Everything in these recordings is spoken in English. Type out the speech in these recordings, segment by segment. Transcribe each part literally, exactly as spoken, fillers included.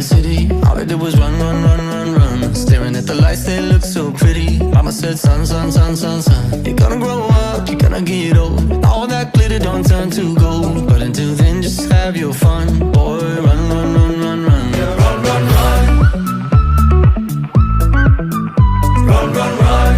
the city. All I did was run, run, run, run, run. Staring at the lights, they look so pretty. Mama said, son, son, son, son, son, you're gonna grow up, you're gonna get old. All that glitter don't turn to gold. But until then, just have your fun. Boy, run, run, run, run, run. Yeah, run, run, run. Run, run, run.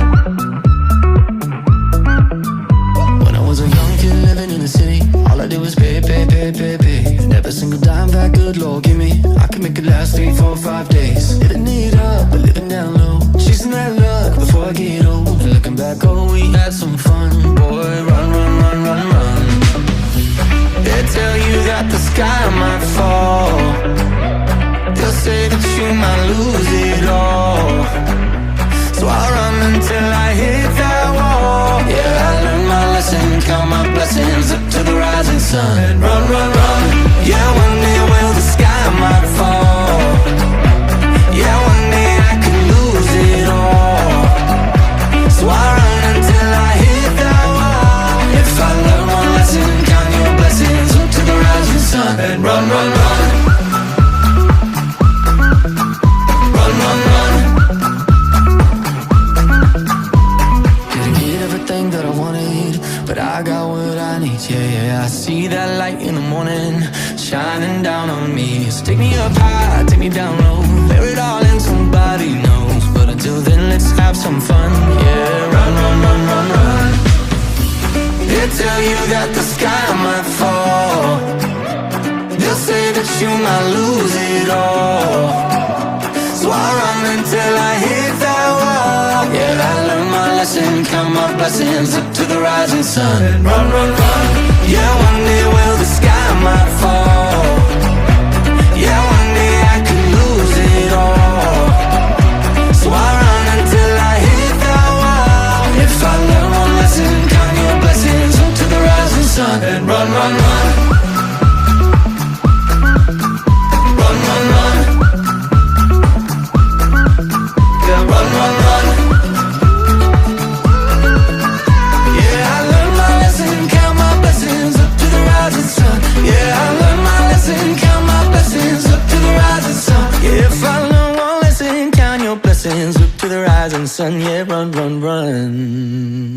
When I was a young kid living in the city, all I did was pay, pay, pay, pay, pay. Never single dime that good Lord give me. I could make it last three, four, five days. Living it up, but living down low. Chasing that luck before I get old. And looking back, oh, we had some fun. Boy, run, run, run, run, run. They tell you that the sky might fall. They'll say that you might lose it all. So I run until I hit that wall. Yeah, I learned my lesson, count my blessings up to the rising sun. And run, run, run. Yeah, one day will the sky might fall. Yeah, one day I could lose it all. So I run until I hit that wall. If I learn one lesson, count your blessings up to the rising sun. And run, run, run. Run, run, run. Didn't get everything that I wanted, but I got what I need. Yeah, yeah, I see that light in the morning shining down on me. So take me up high, take me down low. Bear it all in, somebody knows. But until then, let's have some fun. Yeah, run, run, run, run, run. They tell you that the sky might fall. They'll say that you might lose it all. So I run until I hit that wall. Yeah, I learned my lesson, count my blessings up to the rising sun. And run, run, run. Yeah, one day will the sky might fall. Yeah, one day I could lose it all. So I run until I hit that wall. If I learn one lesson, count your blessings up to the rising sun. And run, run, run. Run, run, run. Yeah, run, run, run. Yeah, I learned my lesson, count my blessings up to the rising sun. Yeah, I learned my lesson, count my blessings up to the rising sun. Yeah, if I learn one lesson, count your blessings up to the rising sun. Yeah, run, run, run.